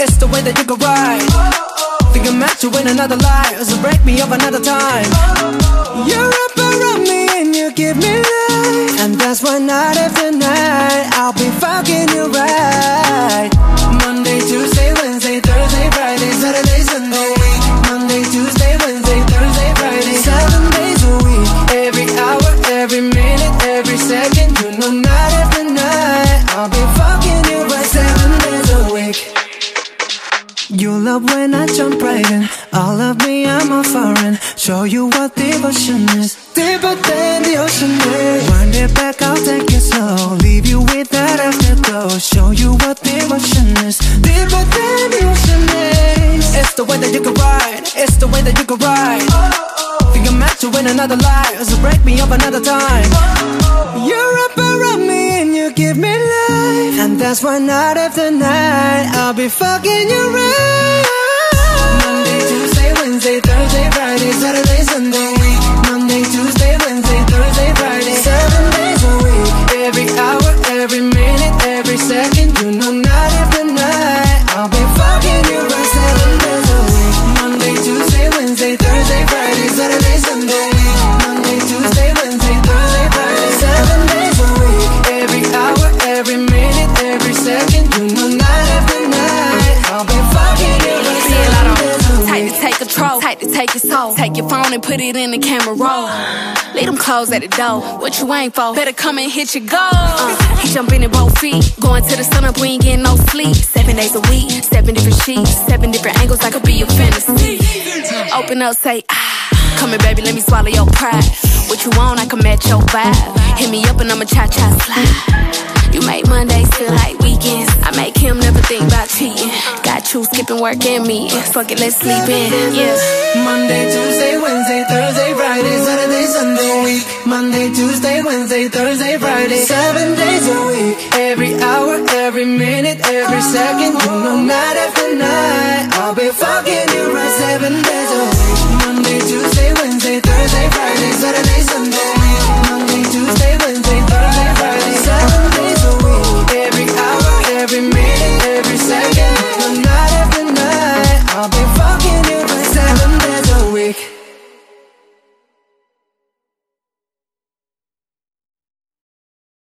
It's the way that you can ride. Think I'm meant to win another life, so break me up another time. You're up around me and you give me life, and that's why night after night I'll be fucking you right. Monday, Tuesday, Wednesday, Thursday, Friday, Saturday, Sunday. Monday, Tuesday, Wednesday, Thursday, Friday, 7 days a week. Every hour, every minute, every second. You know night after night I'll be fucking you right 7 days a week. You love when I jump right in. All of me, I'm a foreign. Show you what devotion is. Deeper than the ocean is. Wind it back, I'll take it slow. Leave you with that afterglow. Show you what devotion is. Deeper than the ocean is. It's the way that you can ride. It's the way that you can ride. Think I'm meant to win another life, so break me up another time. You're up around me and you give me life, and that's why night after night I'll be fucking you right. Monday, Tuesday, Wednesday, Thursday, Friday, Saturday, Sunday. Monday, Tuesday, Wednesday, Thursday, Friday, 7 days a week. Every hour, every minute, every second. You know night after night I'll be fucking you right 7 days a week. Monday, Tuesday, Wednesday, Thursday, Friday, Saturday, Sunday. Monday, Tuesday, Wednesday, Thursday, Friday, 7 days a week. Every hour, every minute, every second. You know night after night I'll be fucking you right 7 days a week. Tight to take control, tight to take your soul. Take your phone and put it in the camera roll. Leave them clothes at the door. What you ain't for? Better come and hit your goal. He jumping in both feet. Going to the sun up, we ain't getting no sleep. 7 days a week, 7 different sheets, 7 different angles. I could be your fantasy. Open up, say ah. Come here, baby, let me swallow your pride. What you want, I can match your vibe. Hit me up and I'ma cha-cha slide. You make Mondays feel like weekends. I make him never think about cheating. Got you skipping work and me. Fuck it, let's sleep in, yeah. Monday, Tuesday, Wednesday, Thursday, Friday, Saturday, Sunday. Monday, Tuesday, Wednesday, Thursday, Friday, 7 days a week. Every hour, every minute, every second. You know night after night I'll be fine.